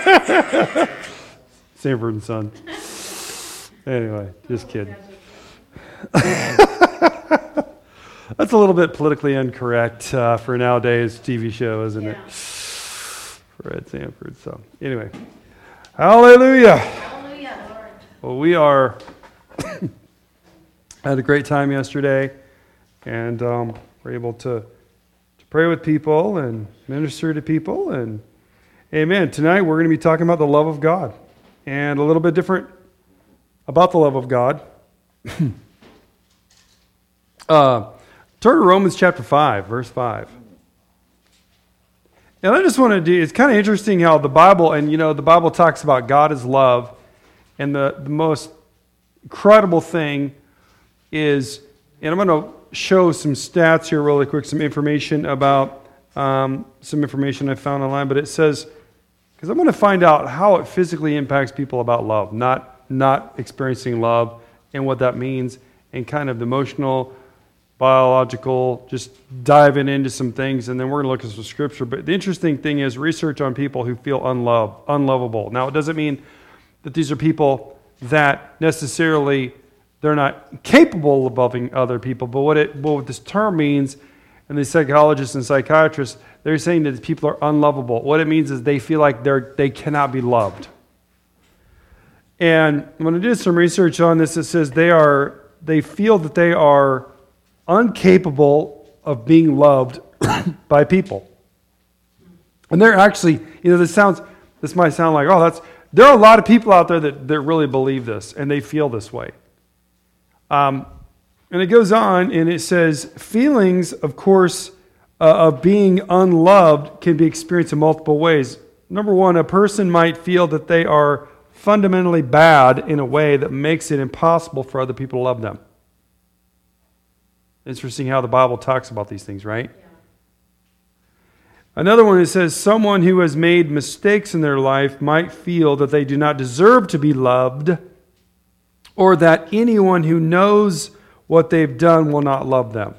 Sanford and Son. Anyway, just kidding. That's a little bit politically incorrect for nowadays TV show, isn't it? Fred Sanford. So anyway, hallelujah. Hallelujah, Lord. Well, we are had a great time yesterday, and we're able to pray with people and minister to people, and amen. Tonight we're going to be talking about the love of God, and a little bit different about the love of God. Turn to Romans chapter 5, verse 5. And I just want to do, it's kind of interesting how the Bible, and the Bible talks about God as love, and the most incredible thing is, and I'm going to show some stats here really quick, some information about, some information I found online, but it says, because I'm going to find out how it physically impacts people about love, not experiencing love, and what that means, and kind of the emotional, biological, just diving into some things, and then we're going to look at some scripture. But the interesting thing is research on people who feel unlovable. Now, it doesn't mean that these are people that necessarily they're not capable of loving other people, but what this term means, and the psychologists and psychiatrists, they're saying that people are unlovable. What it means is they feel like they cannot be loved. And when I did some research on this, it says they feel that they are incapable of being loved by people. And they're actually, this might sound like, there are a lot of people out there that really believe this, and they feel this way. And it goes on, and it says, feelings, of course, of being unloved can be experienced in multiple ways. Number one, a person might feel that they are fundamentally bad in a way that makes it impossible for other people to love them. Interesting how the Bible talks about these things, right? Yeah. Another one, it says, someone who has made mistakes in their life might feel that they do not deserve to be loved, or that anyone who knows what they've done will not love them.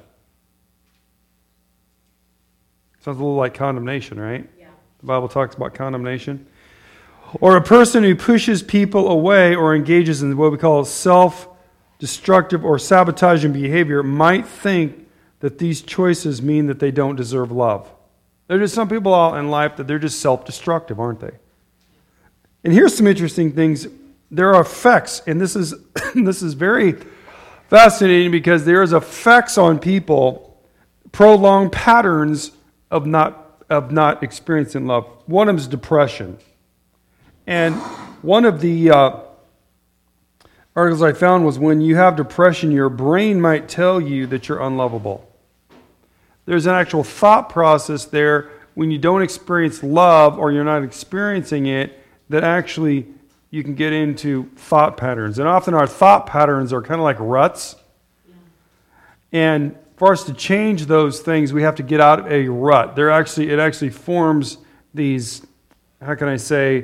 Sounds a little like condemnation, right? Yeah. The Bible talks about condemnation. Or a person who pushes people away or engages in what we call self-destructive or sabotaging behavior might think that these choices mean that they don't deserve love. There are just some people out in life that they're just self-destructive, aren't they? And here's some interesting things. There are effects, and this is very fascinating because there is effects on people, prolonged patterns of not experiencing love. One of them is depression. And one of the articles I found was when you have depression, your brain might tell you that you're unlovable. There's an actual thought process there when you don't experience love or you're not experiencing it that actually you can get into thought patterns. And often our thought patterns are kind of like ruts. Yeah. And for us to change those things, we have to get out of a rut. It actually forms these, how can I say,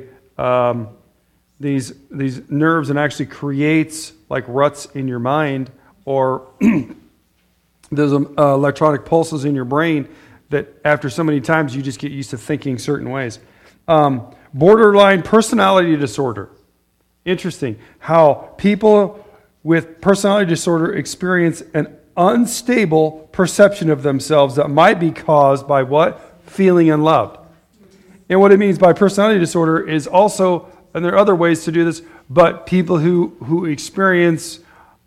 these nerves, and actually creates like ruts in your mind, or there's electronic pulses in your brain that after so many times you just get used to thinking certain ways. Borderline personality disorder. Interesting how people with personality disorder experience an unstable perception of themselves that might be caused by what? Feeling unloved. And what it means by personality disorder is also, and there are other ways to do this, but people who experience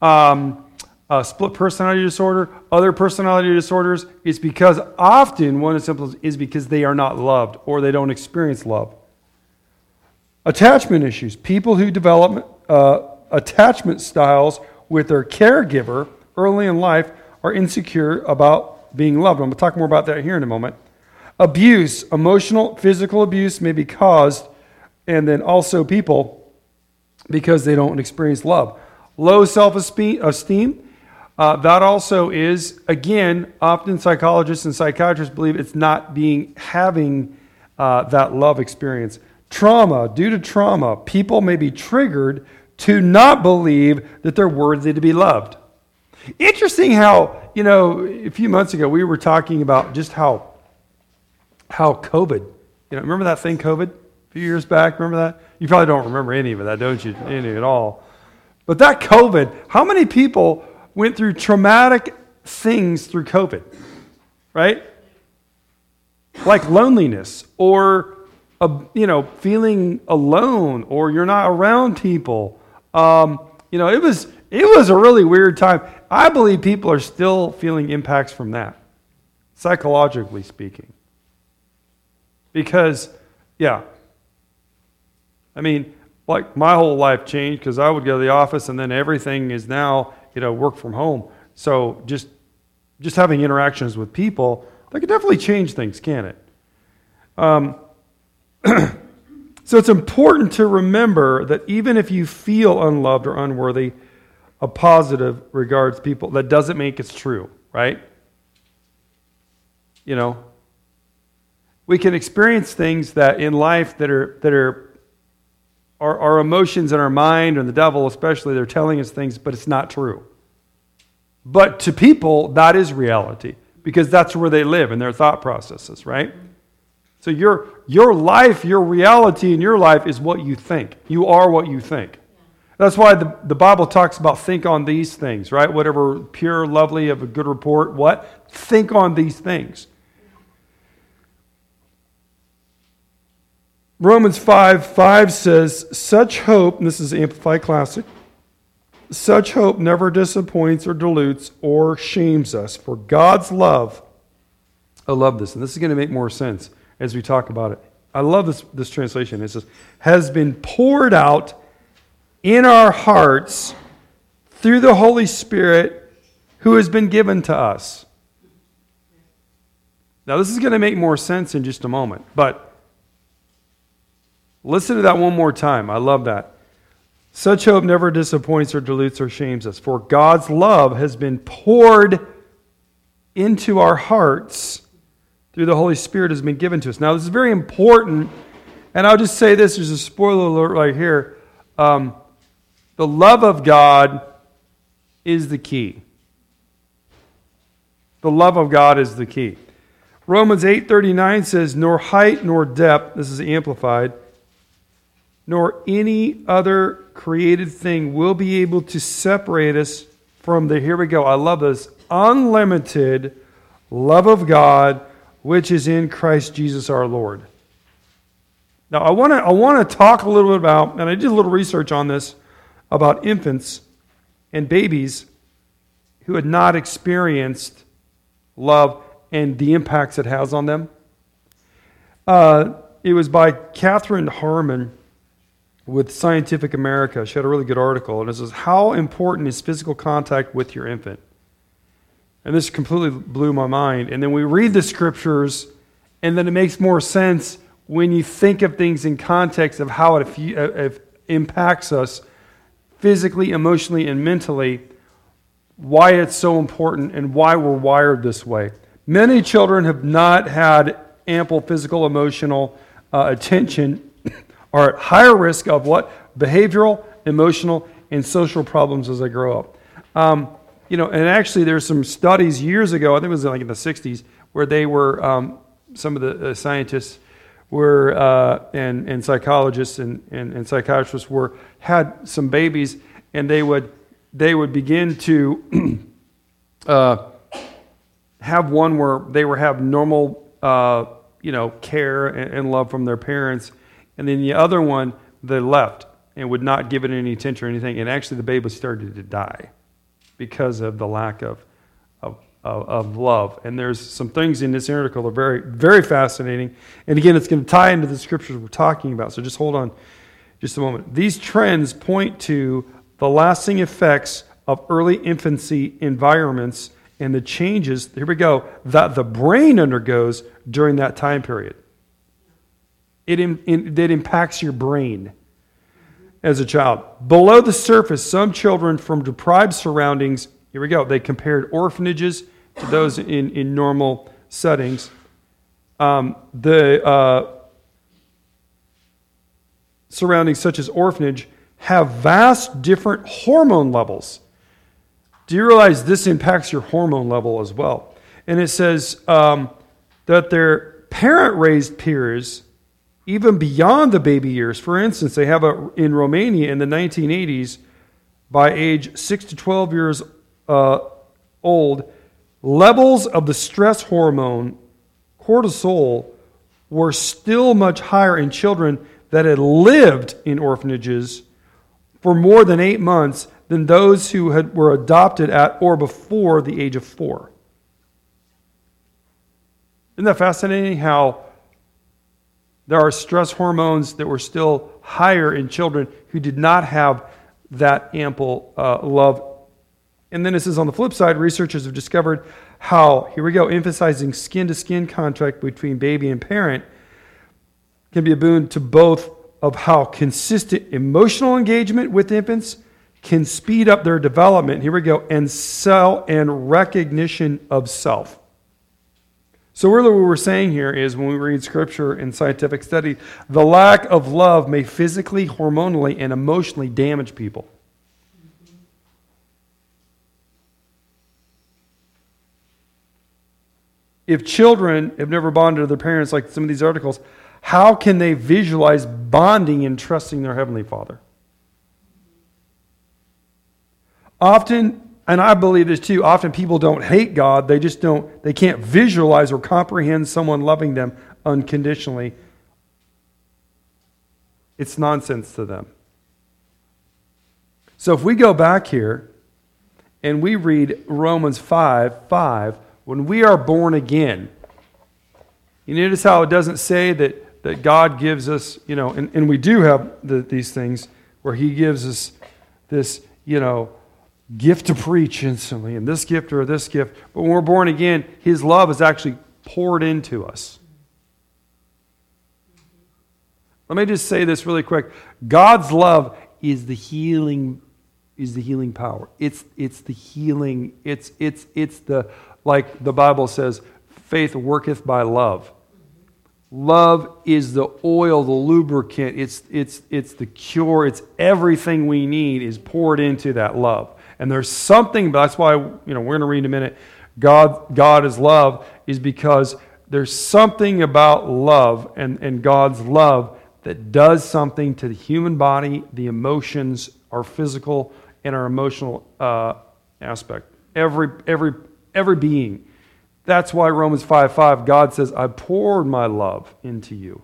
split personality disorder, other personality disorders, it's because often one of the symptoms is because they are not loved or they don't experience love. Attachment issues. People who develop attachment styles with their caregiver early in life are insecure about being loved. I'm going to talk more about that here in a moment. Abuse, emotional, physical abuse may be caused, and then also people, because they don't experience love. Low self-esteem, that also is, again, often psychologists and psychiatrists believe it's not having that love experience. Trauma, due to trauma, people may be triggered to not believe that they're worthy to be loved. Interesting how, a few months ago we were talking about just how COVID, remember that thing, COVID? A few years back, remember that? You probably don't remember any of that, don't you? Any at all. But that COVID, how many people went through traumatic things through COVID, right? Like loneliness or, feeling alone or you're not around people. It was a really weird time. I believe people are still feeling impacts from that, psychologically speaking. Because, like my whole life changed because I would go to the office and then everything is now, work from home. So just having interactions with people, that could definitely change things, can't it? So it's important to remember that even if you feel unloved or unworthy, a positive regards people, that doesn't make it true, right? We can experience things that in life that are our emotions in our mind and the devil especially, they're telling us things, but it's not true. But to people, that is reality because that's where they live in their thought processes, right? So your life, your reality in your life is what you think. You are what you think. That's why the Bible talks about think on these things, right? Whatever pure, lovely, of a good report, what? Think on these things. Romans 5:5 says, such hope, and this is Amplified Classic, such hope never disappoints or dilutes or shames us. For God's love, I love this, and this is going to make more sense as we talk about it. I love this translation. It says, has been poured out in our hearts through the Holy Spirit who has been given to us. Now, this is going to make more sense in just a moment, but listen to that one more time. I love that. Such hope never disappoints or dilutes or shames us. For God's love has been poured into our hearts through the Holy Spirit has been given to us. Now, this is very important, and I'll just say this. There's a spoiler alert right here. The love of God is the key. The love of God is the key. Romans 8:39 says, nor height nor depth, this is amplified, nor any other created thing will be able to separate us from the, here we go, I love this, unlimited love of God, which is in Christ Jesus our Lord. Now, I want to talk a little bit about, and I did a little research on this, about infants and babies who had not experienced love and the impacts it has on them. It was by Catherine Harmon with Scientific America. She had a really good article, and it says, how important is physical contact with your infant? And this completely blew my mind. And then we read the scriptures, and then it makes more sense when you think of things in context of how it impacts us physically, emotionally, and mentally, why it's so important and why we're wired this way. Many children have not had ample physical, emotional attention, are at higher risk of what? Behavioral, emotional, and social problems as they grow up. And actually there's some studies years ago, I think it was like in the 60s, where they were, some of the scientists were, and psychologists and psychiatrists had some babies, and they would begin to have one where they would have normal, care and love from their parents, and then the other one, they left and would not give it any attention or anything, and actually the baby started to die because of the lack of love. And there's some things in this article that are very, very fascinating. And again, it's going to tie into the scriptures we're talking about. So just hold on just a moment. These trends point to the lasting effects of early infancy environments and the changes, here we go, that the brain undergoes during that time period. It impacts your brain as a child. Below the surface, some children from deprived surroundings, here we go, they compared orphanages to those in normal settings. The surroundings such as orphanage have vast different hormone levels. Do you realize this impacts your hormone level as well? And it says that their parent-raised peers even beyond the baby years. For instance, they have in Romania in the 1980s, by age 6 to 12 years old, levels of the stress hormone, cortisol, were still much higher in children that had lived in orphanages for more than 8 months than those who were adopted at or before the age of 4. Isn't that fascinating how there are stress hormones that were still higher in children who did not have that ample love? And then it says on the flip side, researchers have discovered how, here we go, emphasizing skin-to-skin contact between baby and parent can be a boon to both of how consistent emotional engagement with infants can speed up their development, here we go, and recognition of self. So really what we're saying here is when we read Scripture in scientific study, the lack of love may physically, hormonally, and emotionally damage people. If children have never bonded to their parents, like some of these articles, how can they visualize bonding and trusting their Heavenly Father? Often, and I believe this too, often people don't hate God, they can't visualize or comprehend someone loving them unconditionally. It's nonsense to them. So if we go back here and we read Romans 5:5, when we are born again, you notice how it doesn't say that God gives us, and we do have these things where He gives us this, gift to preach instantly, and this gift or this gift. But when we're born again, His love is actually poured into us. Let me just say this really quick. God's love is the healing power. It's the healing. It's the, like the Bible says, faith worketh by love. Love is the oil, the lubricant. It's the cure. It's everything we need is poured into that love. And there's something, that's why we're going to read in a minute. God is love, is because there's something about love and God's love that does something to the human body, the emotions, our physical and our emotional aspect. Every being. That's why Romans 5:5, God says, I poured my love into you.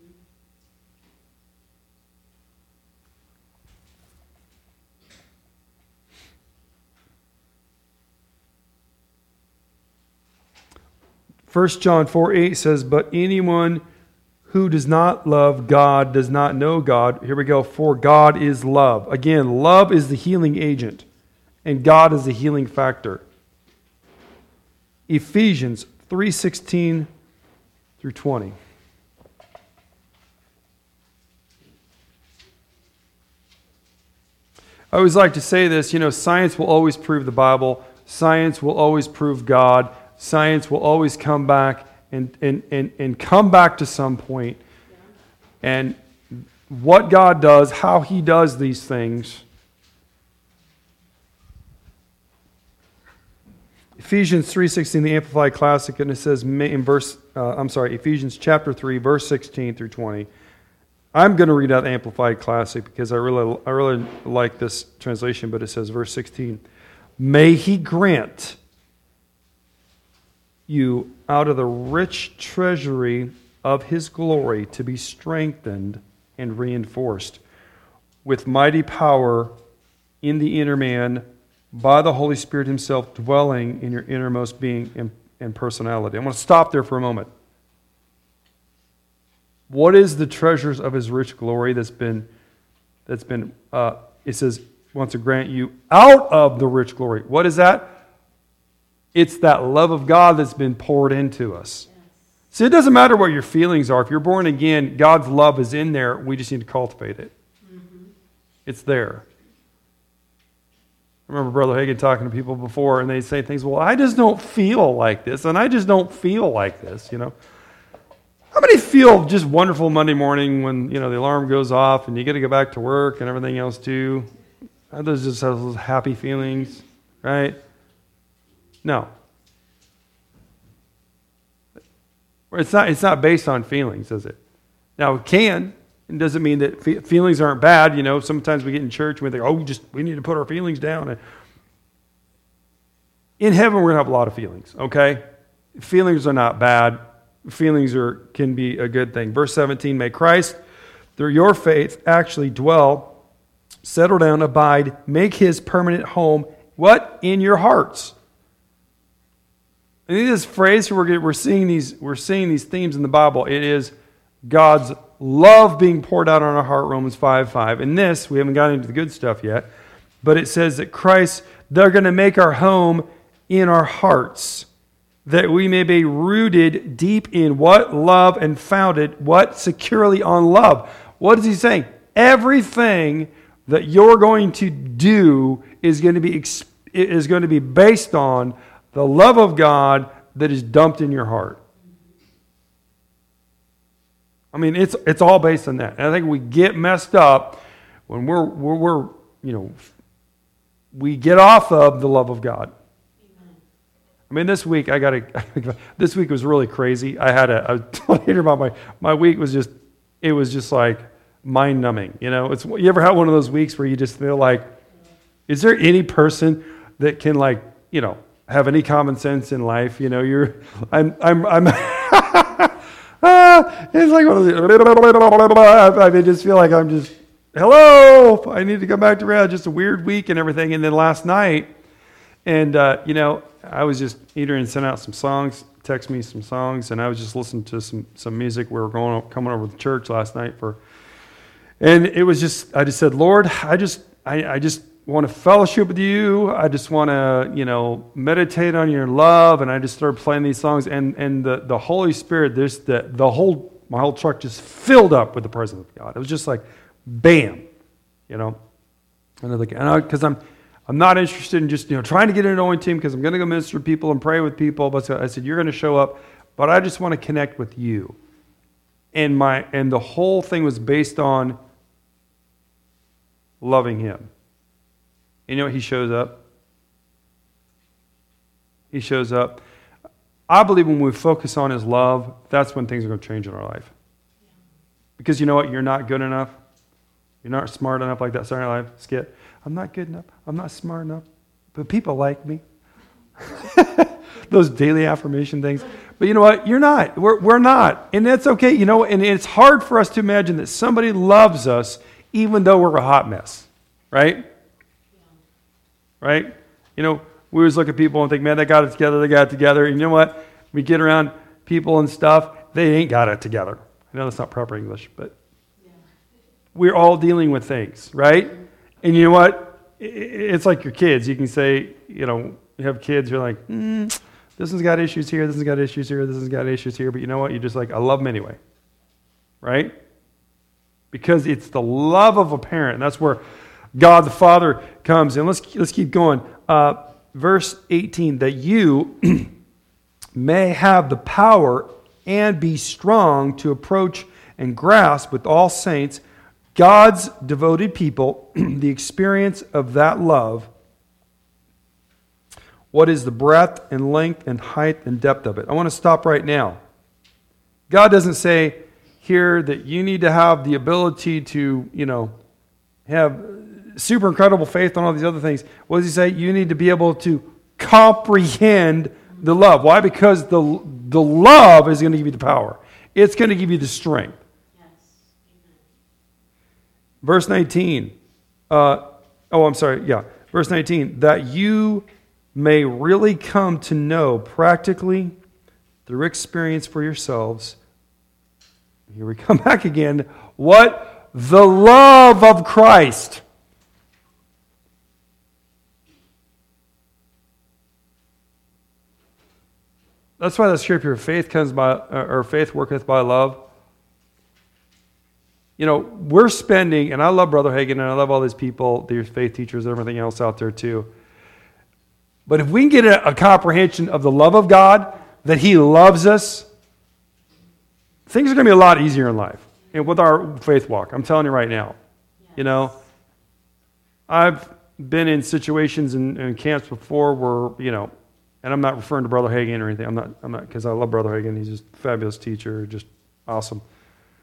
First John 4:8 says, but anyone who does not love God does not know God. Here we go. For God is love. Again, love is the healing agent, and God is the healing factor. Ephesians 3:16 through 20. I always like to say this, science will always prove the Bible. Science will always prove God. Science will always come back and come back to some point. And what God does, how He does these things. Ephesians 3:16, the Amplified Classic, and it says Ephesians chapter 3, verse 16 through 20. I'm going to read out the Amplified Classic because I really like this translation, but it says, verse 16, may He grant you out of the rich treasury of His glory to be strengthened and reinforced with mighty power in the inner man by the Holy Spirit Himself dwelling in your innermost being and personality. I'm going to stop there for a moment. What is the treasures of His rich glory that's been it says, wants to grant you out of the rich glory. What is that? It's that love of God that's been poured into us. Yes. See, it doesn't matter what your feelings are. If you're born again, God's love is in there. We just need to cultivate it. Mm-hmm. It's there. I remember Brother Hagin talking to people before, and they say things, well, I just don't feel like this, and I just don't feel like this, How many feel just wonderful Monday morning when, the alarm goes off and you get to go back to work and everything else too? Others just have those happy feelings, right? No. It's not based on feelings, is it? Now, it can. It doesn't mean that feelings aren't bad. Sometimes we get in church and we think, oh, we need to put our feelings down. In heaven, we're going to have a lot of feelings, okay? Feelings are not bad. Feelings can be a good thing. Verse 17, may Christ, through your faith, actually dwell, settle down, abide, make his permanent home, what? In your hearts. I think this phrase, we're seeing these themes in the Bible. It is God's love being poured out on our heart, Romans 5:5. And this, we haven't gotten into the good stuff yet, but it says that Christ, they're going to make our home in our hearts, that we may be rooted deep in what? Love, and founded what? Securely on love. What is he saying? Everything that you're going to do is going to be based on the love of God that is dumped in your heart. I mean, it's all based on that. And I think we get messed up when we get off of the love of God. I mean, this week this week was really crazy. I was telling you about my week was just like mind numbing. You ever had one of those weeks where you just feel like, is there any person that can have any common sense in life? I'm it's like one of the, I just feel like I'm just, hello, I need to come back to reality. Just a weird week and everything. And then last night, and I was just, Adrian sent out some songs, text me some songs, and I was just listening to some music. We were coming over to church last night and it was just, I just said, Lord, I just want to fellowship with you. I just want to, meditate on your love. And I just started playing these songs, and the Holy Spirit, my whole truck just filled up with the presence of God. It was just like, bam, and because I'm not interested in just, trying to get an anointing because I'm going to go minister to people and pray with people. But I said, you're going to show up, but I just want to connect with you. And the whole thing was based on loving him. You know what? He shows up. He shows up. I believe when we focus on his love, that's when things are going to change in our life. Because you know what? You're not good enough. You're not smart enough, like that Saturday Night Live skit. I'm not good enough. I'm not smart enough. But people like me. Those daily affirmation things. But you know what? You're not. We're not. And that's okay. And it's hard for us to imagine that somebody loves us even though we're a hot mess. Right? Right? We always look at people and think, man, they got it together. And you know what? We get around people and stuff, they ain't got it together. I know that's not proper English, but we're all dealing with things, right? And you know what? It's like your kids. You can say, you have kids, you're like, this one's got issues here, this one's got issues here, this one's got issues here, but you know what? You're just like, I love them anyway, right? Because it's the love of a parent, and that's where God the Father comes in. Let's keep going. Verse 18, that you may have the power and be strong to approach and grasp with all saints God's devoted people, the experience of that love. What is the breadth and length and height and depth of it? I want to stop right now. God doesn't say here that you need to have the ability to, have super incredible faith on all these other things. What does he say? You need to be able to comprehend the love. Why? Because the love is going to give you the power. It's going to give you the strength. Verse 19. Verse 19. That you may really come to know practically through experience for yourselves. Here we come back again. What? The love of Christ. That's why the scripture, faith worketh by love. We're spending, and I love Brother Hagin, and I love all these people, these faith teachers and everything else out there too. But if we can get a comprehension of the love of God, that he loves us, things are going to be a lot easier in life. And with our faith walk, I'm telling you right now. Yes. I've been in situations in camps before where, and I'm not referring to Brother Hagin or anything. I'm not, because I love Brother Hagin. He's just a fabulous teacher, just awesome.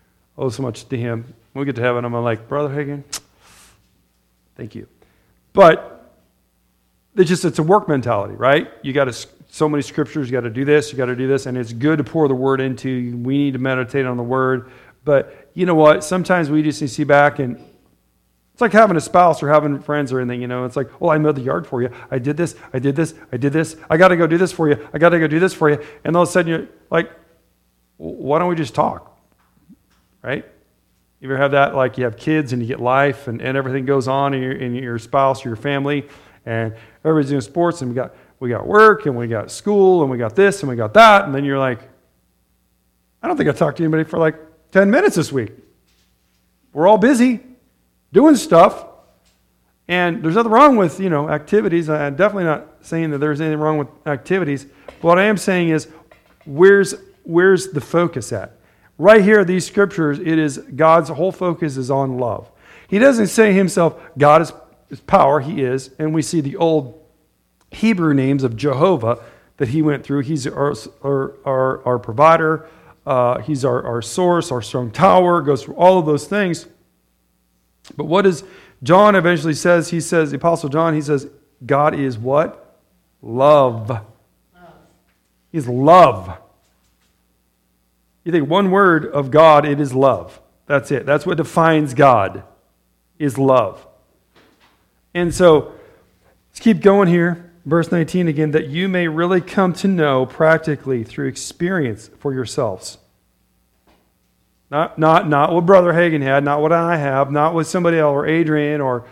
owe so much to him. When we get to heaven, I'm like, Brother Hagin, thank you. But it's a work mentality, right? You got so many scriptures, you got to do this, and it's good to pour the word into you. We need to meditate on the word. But you know what? Sometimes we just need to see back, and it's like having a spouse or having friends or anything, It's like, I mowed the yard for you. I did this. I got to go do this for you. And all of a sudden you're like, why don't we just talk? Right? You ever have that, like you have kids and you get life and everything goes on in your spouse or your family, and everybody's doing sports, and we got work, and we got school, and we got this, and we got that, and then you're like, I don't think I talked to anybody for like 10 minutes this week. We're all busy doing stuff, and there's nothing wrong with, activities. I'm definitely not saying that there's anything wrong with activities. But what I am saying is, where's the focus at? Right here, these scriptures, it is God's whole focus is on love. He doesn't say himself, God is power, he is, and we see the old Hebrew names of Jehovah that he went through. He's our provider, he's our source, our strong tower, goes through all of those things. But what does John eventually says? He says, the Apostle John, he says, God is what? Love. He's love. You think one word of God, it is love. That's it. That's what defines God, is love. And so, let's keep going here. Verse 19 again, that you may really come to know practically through experience for yourselves. Not what Brother Hagin had, not what I have, not what somebody else, or Adrian, or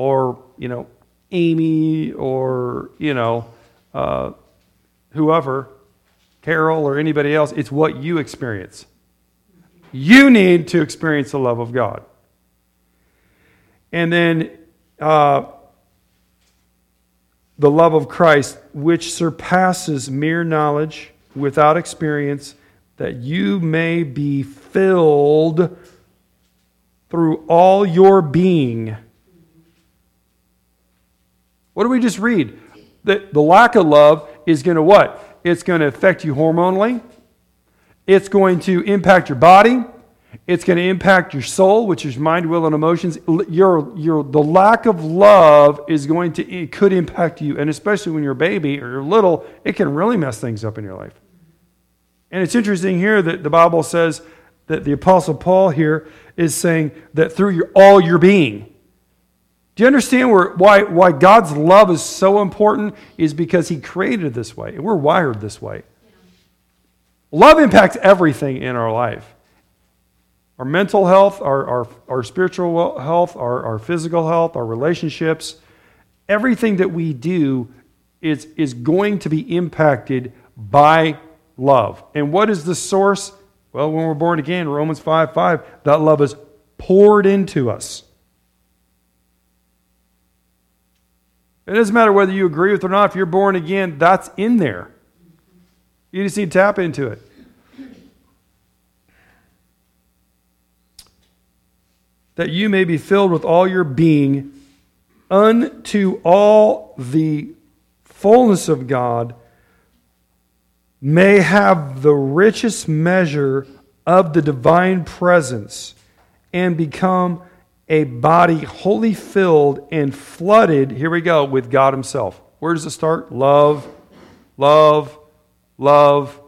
Amy, or whoever, Carol, or anybody else. It's what you experience. You need to experience the love of God. And then the love of Christ, which surpasses mere knowledge without experience, that you may be filled through all your being. What do we just read? That the lack of love is going to what? It's going to affect you hormonally. It's going to impact your body. It's going to impact your soul, which is mind, will, and emotions. The lack of love it could impact you, and especially when you're a baby or you're little, it can really mess things up in your life. And it's interesting here that the Bible says that the Apostle Paul here is saying that through all your being. Do you understand why God's love is so important? Is because he created it this way. And we're wired this way. Yeah. Love impacts everything in our life. Our mental health, our spiritual health, our physical health, our relationships. Everything that we do is going to be impacted by love. And what is the source? Well, when we're born again, Romans 5:5, that love is poured into us. It doesn't matter whether you agree with it or not. If you're born again, that's in there. You just need to tap into it. That you may be filled with all your being unto all the fullness of God, may have the richest measure of the divine presence, and become a body wholly filled and flooded, here we go, with God himself. Where does it start? Love, love, love.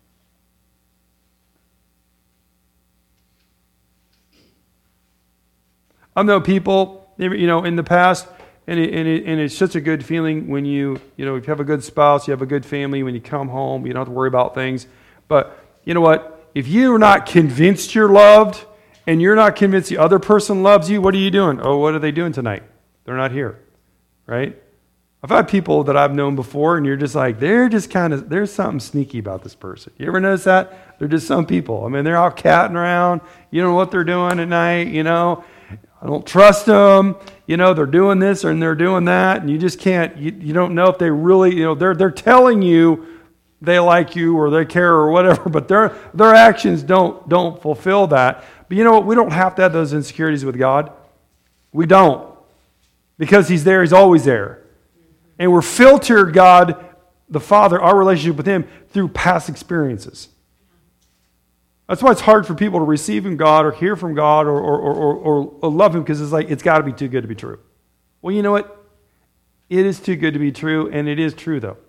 I know people, in the past, and it's such a good feeling when if you have a good spouse, you have a good family, when you come home, you don't have to worry about things. But you know what? If you're not convinced you're loved, and you're not convinced the other person loves you, what are you doing? Oh, what are they doing tonight? They're not here, right? I've had people that I've known before, and you're just like, there's something sneaky about this person. You ever notice that? They're just some people. I mean, they're out catting around. You don't know what they're doing at night, I don't trust them. They're doing this and they're doing that, and you just can't, you don't know if they really, they're telling you they like you or they care or whatever, but their actions don't fulfill that. But you know what? We don't have to have those insecurities with God. We don't. Because he's there, he's always there. And we're filtered, God, the Father, our relationship with him, through past experiences. That's why it's hard for people to receive from God or hear from God or love Him, because it's like, it's got to be too good to be true. Well, you know what? It is too good to be true, and it is true, though.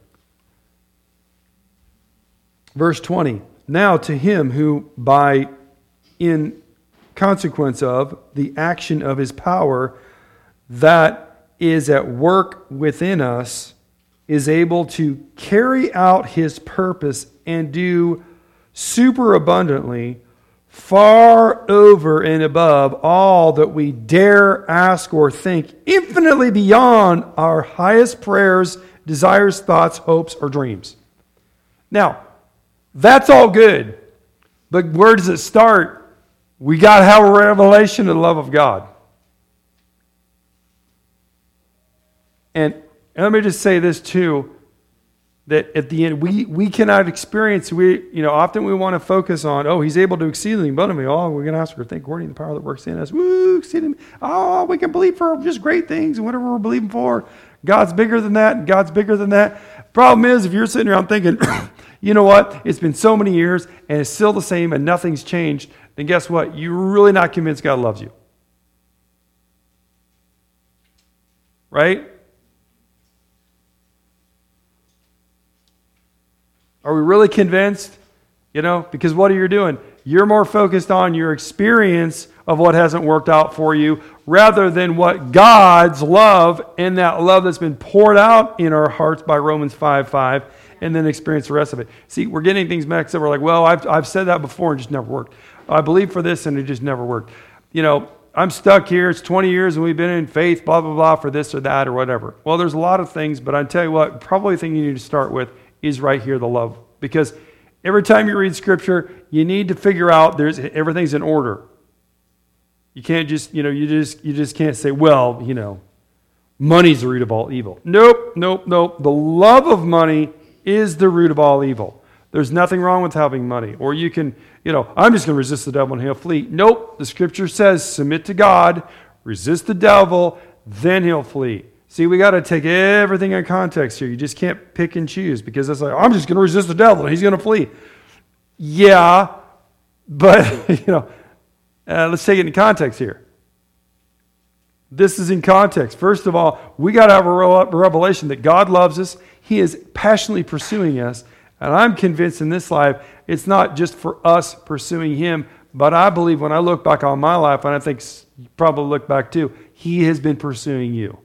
Verse 20, now to Him who in consequence of the action of His power that is at work within us, is able to carry out His purpose and do superabundantly, far over and above all that we dare ask or think, infinitely beyond our highest prayers, desires, thoughts, hopes, or dreams. Now, that's all good, but where does it start? We got to have a revelation of the love of God. And let me just say this too, that at the end, we cannot experience, often we want to focus on, He's able to exceedingly abundantly, we're going to ask or think according to the power that works in us. Woo, exceedingly, we can believe for just great things and whatever we're believing for. God's bigger than that, and God's bigger than that. Problem is, if you're sitting around thinking, you know what, it's been so many years and it's still the same and nothing's changed, then guess what? You're really not convinced God loves you. Right? Are we really convinced? Because what are you doing? You're more focused on your experience of what hasn't worked out for you rather than what God's love and that love that's been poured out in our hearts by Romans 5:5, and then experience the rest of it. See, we're getting things mixed up. We're like, well, I've said that before and it just never worked. I believe for this and it just never worked. I'm stuck here. It's 20 years and we've been in faith, blah, blah, blah, for this or that or whatever. Well, there's a lot of things, but I tell you what, probably the thing you need to start with is right here, the love. Because every time you read Scripture, you need to figure out everything's in order. You can't just, you just can't say, well, money's the root of all evil. Nope. The love of money is the root of all evil. There's nothing wrong with having money. Or you can, I'm just going to resist the devil and he'll flee. Nope. The Scripture says, submit to God, resist the devil, then he'll flee. See, we got to take everything in context here. You just can't pick and choose, because it's like, I'm just going to resist the devil and he's going to flee. Yeah, but, let's take it in context here. This is in context. First of all, we got to have a revelation that God loves us. He is passionately pursuing us. And I'm convinced in this life, it's not just for us pursuing Him, but I believe when I look back on my life, and I think you probably look back too, He has been pursuing you.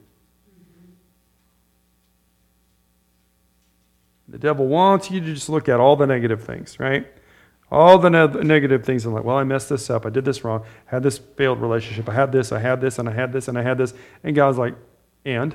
The devil wants you to just look at all the negative things, right? All the negative things. I'm like, well, I messed this up. I did this wrong. I had this failed relationship. I had this, and I had this, and I had this. And God's like, and?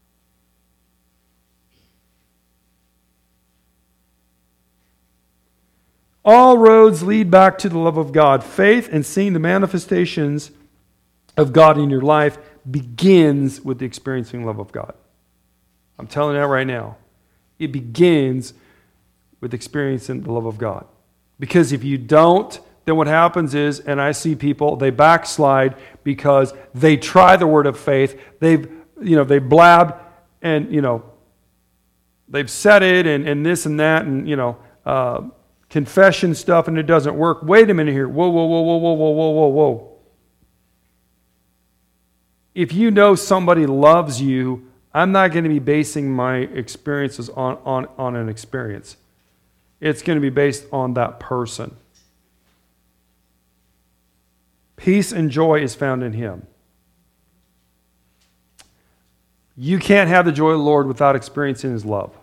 All roads lead back to the love of God. Faith and seeing the manifestations of God in your life begins with the experiencing love of God. I'm telling you that right now. It begins with experiencing the love of God. Because if you don't, then what happens is, and I see people, they backslide because they try the word of faith. They've blabbed and, they've said it and this and that and, confession stuff, and it doesn't work. Wait a minute here. Whoa. If you know somebody loves you, I'm not going to be basing my experiences on an experience. It's going to be based on that person. Peace and joy is found in Him. You can't have the joy of the Lord without experiencing His love.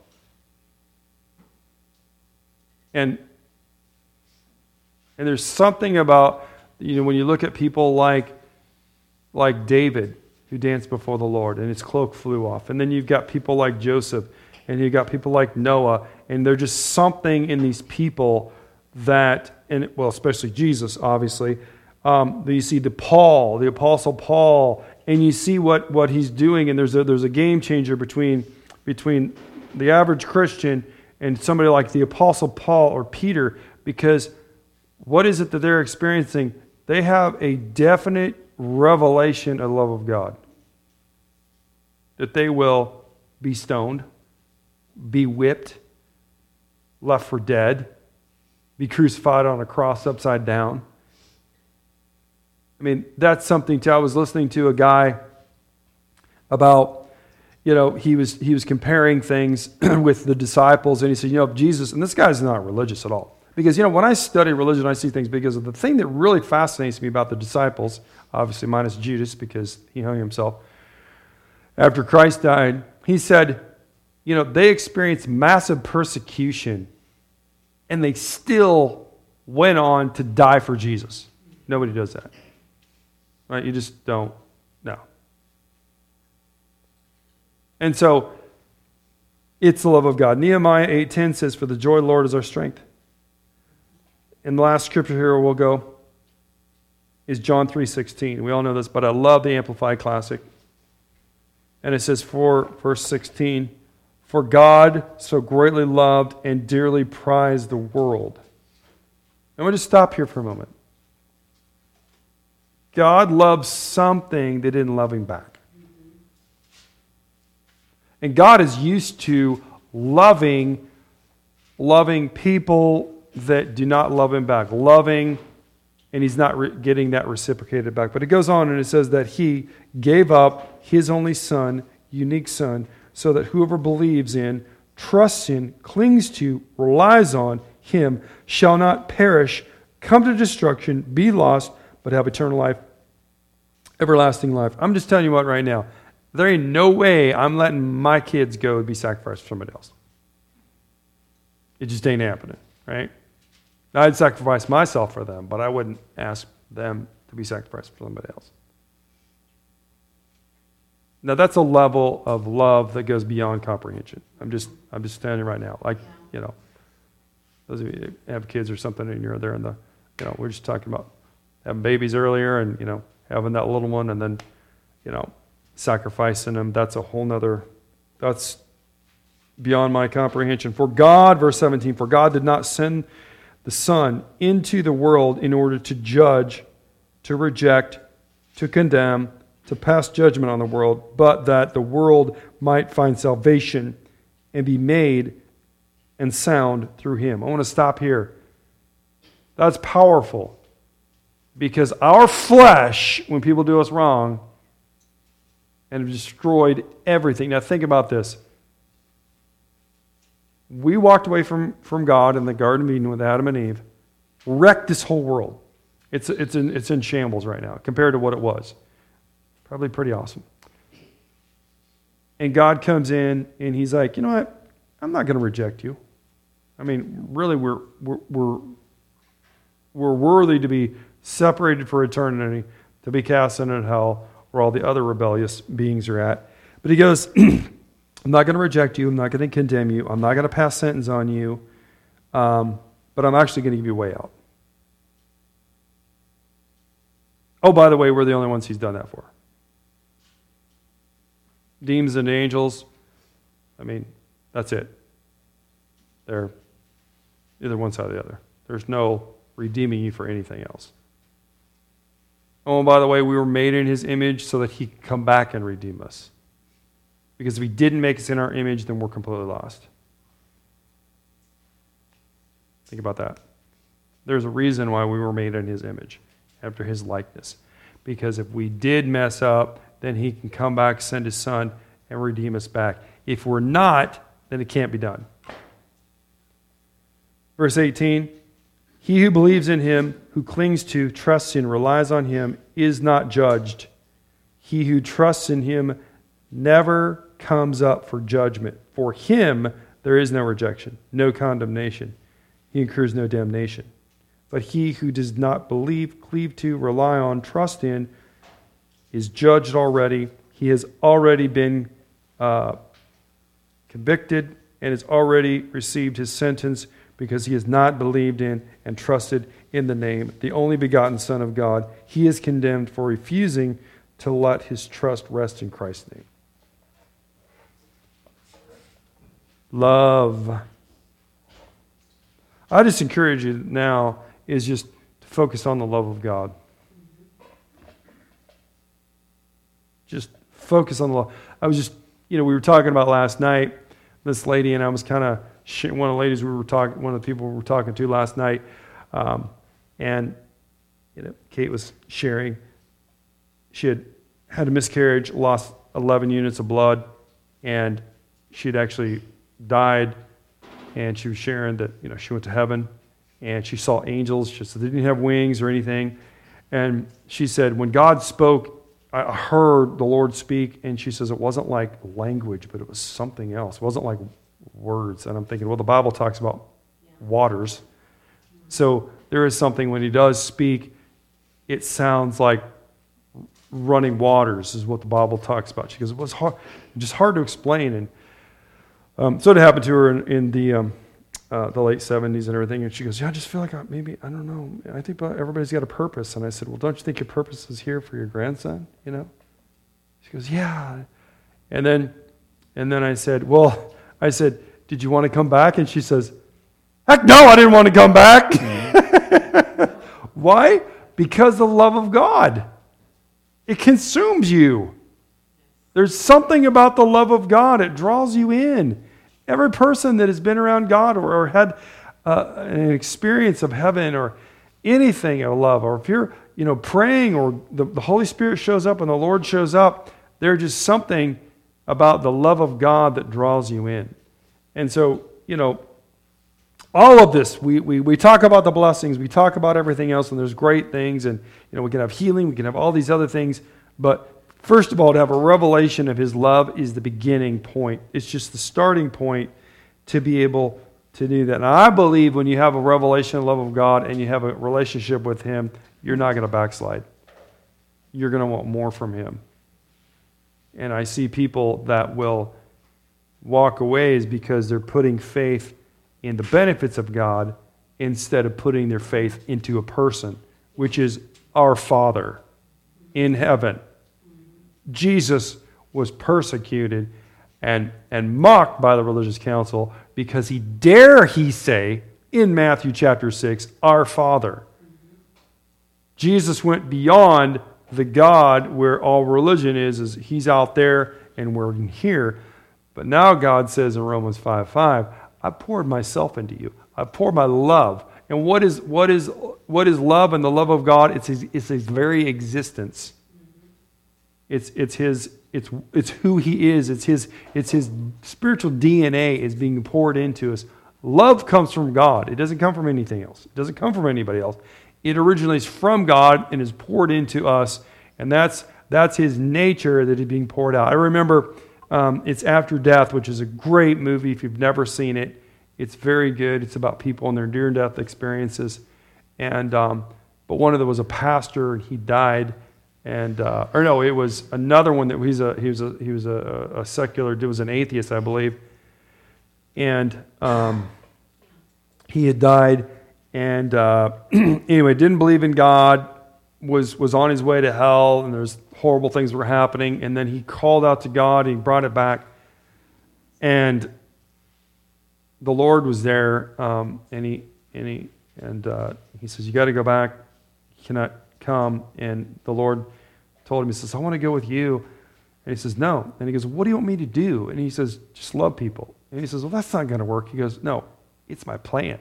And there's something about, when you look at people like David, who danced before the Lord, and his cloak flew off. And then you've got people like Joseph, and you've got people like Noah, and there's just something in these people that, especially Jesus, obviously, that you see the Apostle Paul, and you see what he's doing, and there's a game changer between the average Christian and somebody like the Apostle Paul or Peter, because what is it that they're experiencing? They have a definite revelation of the love of God. That they will be stoned, be whipped, left for dead, be crucified on a cross upside down. I mean, that's something too. I was listening to a guy about, he was comparing things with the disciples, and he said, Jesus, and this guy's not religious at all. Because, when I study religion, I see things because of the thing that really fascinates me about the disciples, obviously minus Judas because he hung himself after Christ died. He said, they experienced massive persecution and they still went on to die for Jesus. Nobody does that. Right? You just don't know. And so, it's the love of God. Nehemiah 8:10 says, "For the joy of the Lord is our strength." And the last scripture here we'll go is John 3:16. We all know this, but I love the Amplified Classic. And it says, verse 16, "For God so greatly loved and dearly prized the world." I'm going to stop here for a moment. God loves something that didn't love him back. And God is used to loving people that do not love him back. Loving, and he's not getting that reciprocated back. But it goes on and it says that he gave up his only son, unique son, so that whoever believes in, trusts in, clings to, relies on him shall not perish, come to destruction, be lost, but have eternal life, everlasting life. I'm just telling you what right now. There ain't no way I'm letting my kids go and be sacrificed for somebody else. It just ain't happening, right? I'd sacrifice myself for them, but I wouldn't ask them to be sacrificed for somebody else. Now that's a level of love that goes beyond comprehension. I'm just standing right now. Those of you that have kids or something and you're there in the, we're just talking about having babies earlier and, having that little one and then, sacrificing them. That's a whole nother, that's beyond my comprehension. For God, verse 17, "For God did not send the Son into the world in order to judge, to reject, to condemn, to pass judgment on the world, but that the world might find salvation and be made and sound through him." I want to stop here. That's powerful. Because our flesh, when people do us wrong, and have destroyed everything. Now think about this. We walked away from God in the Garden of Eden with Adam and Eve, wrecked this whole world. It's in shambles right now compared to what it was. Probably pretty awesome. And God comes in and he's like, you know what? I'm not going to reject you. I mean, really, we're worthy to be separated for eternity, to be cast into hell, where all the other rebellious beings are at. But he goes, I'm not going to reject you. I'm not going to condemn you. I'm not going to pass sentence on you. But I'm actually going to give you a way out. Oh, by the way, we're the only ones he's done that for. Demons and angels, I mean, that's it. They're either one side or the other. There's no redeeming you for anything else. Oh, and by the way, we were made in his image so that he could come back and redeem us. Because if he didn't make us in our image, then we're completely lost. Think about that. There's a reason why we were made in his image, after his likeness. Because if we did mess up, then he can come back, send his son, and redeem us back. If we're not, then it can't be done. Verse 18, "He who believes in him, who clings to, trusts in, relies on him, is not judged. He who trusts in him never comes up for judgment. For him there is no rejection, no condemnation. He incurs no damnation. But he who does not believe, cleave to, rely on, trust in, is judged already. He has already been convicted and has already received his sentence because he has not believed in and trusted in the name, the only begotten Son of God. He is condemned for refusing to let his trust rest in Christ's name." Love. I just encourage you now is just to focus on the love of God. Just focus on the love. I was just, we were talking about last night, this lady, and I was kind of one of the ladies one of the people we were talking to last night, and Kate was sharing. She had a miscarriage, lost 11 units of blood, and she'd actually died. And she was sharing that she went to heaven, and she saw angels. She said they didn't have wings or anything. And she said, when God spoke, I heard the Lord speak, and she says it wasn't like language, but it was something else. It wasn't like words. And I'm thinking, well, the Bible talks about waters. So there is something when he does speak, it sounds like running waters is what the Bible talks about. She goes, it was just hard to explain. And so it happened to her in the late 70s and everything. And she goes, yeah, I just feel like I don't know. I think everybody's got a purpose. And I said, well, don't you think your purpose is here for your grandson? She goes, yeah. And then I said, did you want to come back? And she says, heck no, I didn't want to come back. Why? Because the love of God. It consumes you. There's something about the love of God. It draws you in. Every person that has been around God or had an experience of heaven or anything of love, or if you're praying or the Holy Spirit shows up and the Lord shows up, there's just something about the love of God that draws you in. And so, all of this, we talk about the blessings, we talk about everything else, and there's great things, and we can have healing, we can have all these other things, but first of all, to have a revelation of His love is the beginning point. It's just the starting point to be able to do that. And I believe when you have a revelation of the love of God and you have a relationship with Him, you're not going to backslide. You're going to want more from Him. And I see people that will walk away is because they're putting faith in the benefits of God instead of putting their faith into a person, which is our Father in heaven. Jesus was persecuted and mocked by the religious council because he say in Matthew chapter 6, our Father. Jesus went beyond the God where all religion is He's out there and we're in here. But now God says in Romans 5:5, I poured myself into you. I poured my love. And what is love and the love of God? It's His very existence. It's who He is. It's his spiritual DNA is being poured into us. Love comes from God. It doesn't come from anything else. It doesn't come from anybody else. It originates from God and is poured into us, and that's His nature that is being poured out. I remember it's After Death, which is a great movie. If you've never seen it, it's very good. It's about people and their near-death experiences. And but one of them was a pastor, and he died. And it was another one that he was a secular. It was an atheist, I believe. And he had died, and anyway, didn't believe in God. Was on his way to hell, and there's horrible things were happening. And then he called out to God. And he brought it back, and the Lord was there. And he says, "You got to go back. You cannot come." And the Lord told him, He says, "I want to go with you." And he says, "No." And he goes, "What do you want me to do?" And he says, "Just love people." And he says, "Well, that's not going to work." He goes, "No, it's my plan."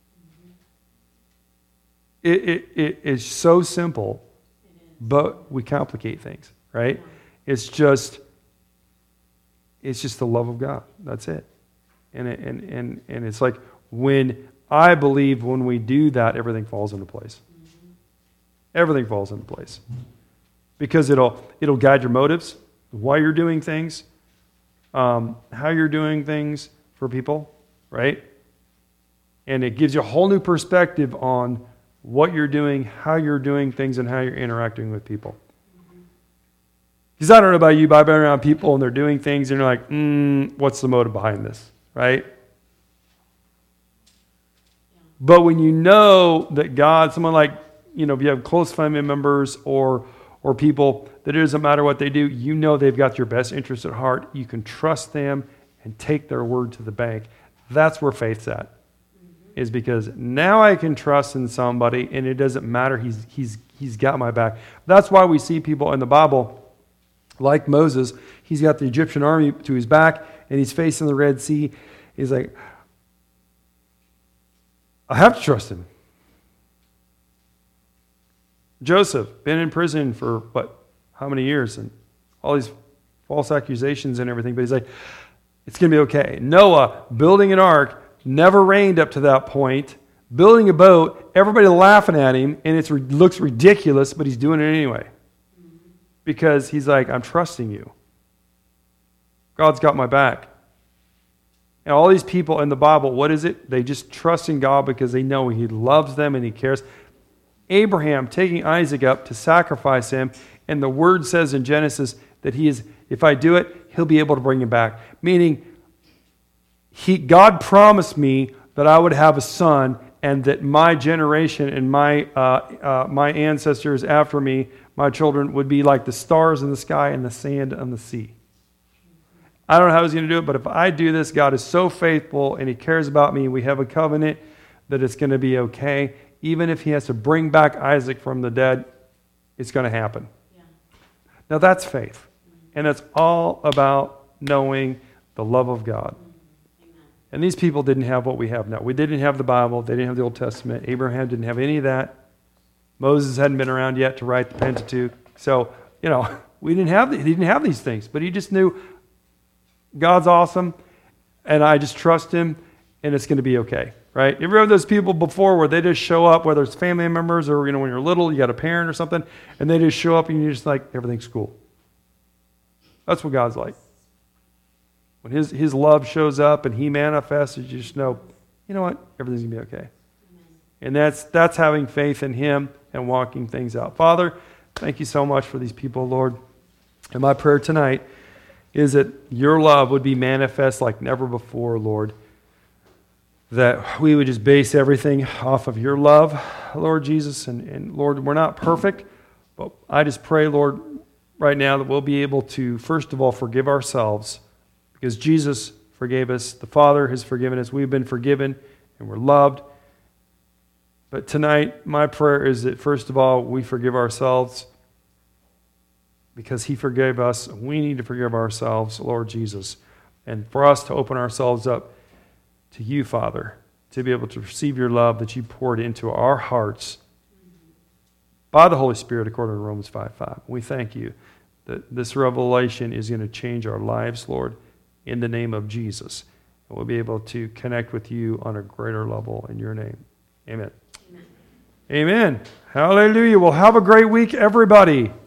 It is so simple, but we complicate things, right? It's just the love of God. That's it. And it's like when we do that, everything falls into place. Everything falls into place. Because it'll guide your motives, why you're doing things, how you're doing things for people, right? And it gives you a whole new perspective on what you're doing, how you're doing things, and how you're interacting with people. Because I don't know about you, but I've been around people and they're doing things and you're like, what's the motive behind this, right? But when you know that God, someone like, if you have close family members or people that it doesn't matter what they do, you know they've got your best interest at heart. You can trust them and take their word to the bank. That's where faith's at. Is because now I can trust in somebody and it doesn't matter. He's got my back. That's why we see people in the Bible like Moses. He's got the Egyptian army to his back and he's facing the Red Sea. He's like, I have to trust him. Joseph, been in prison for how many years? And all these false accusations and everything. But he's like, it's going to be okay. Noah, building an ark, never rained up to that point. Building a boat, everybody laughing at him, and it looks ridiculous, but he's doing it anyway. Because he's like, I'm trusting you. God's got my back. And all these people in the Bible, what is it? They just trust in God because they know he loves them and he cares. Abraham taking Isaac up to sacrifice him, and the word says in Genesis that if I do it, he'll be able to bring him back. Meaning, God promised me that I would have a son, and that my generation and my ancestors after me, my children, would be like the stars in the sky and the sand on the sea. I don't know how he's going to do it, but if I do this, God is so faithful and he cares about me. We have a covenant that it's going to be okay. Even if he has to bring back Isaac from the dead, it's going to happen. Yeah. Now that's faith. And it's all about knowing the love of God. Amen. And these people didn't have what we have now. We didn't have the Bible. They didn't have the Old Testament. Abraham didn't have any of that. Moses hadn't been around yet to write the Pentateuch. So, he didn't have these things. But he just knew God's awesome, and I just trust him, and it's going to be okay. Right? You ever have those people before where they just show up, whether it's family members or when you're little, you got a parent or something, and they just show up and you're just like, everything's cool. That's what God's like. When his love shows up and he manifests, you just know, you know what? Everything's going to be okay. And that's having faith in him and walking things out. Father, thank you so much for these people, Lord. And my prayer tonight is that your love would be manifest like never before, Lord. That we would just base everything off of your love, Lord Jesus. And Lord, we're not perfect, but I just pray, Lord, right now that we'll be able to, first of all, forgive ourselves because Jesus forgave us. The Father has forgiven us. We've been forgiven and we're loved. But tonight, my prayer is that, first of all, we forgive ourselves because he forgave us. We need to forgive ourselves, Lord Jesus. And for us to open ourselves up to you, Father, to be able to receive your love that you poured into our hearts by the Holy Spirit, according to Romans 5:5. We thank you that this revelation is going to change our lives, Lord, in the name of Jesus. And we'll be able to connect with you on a greater level in your name. Amen. Amen. Amen. Hallelujah. Well, have a great week, everybody.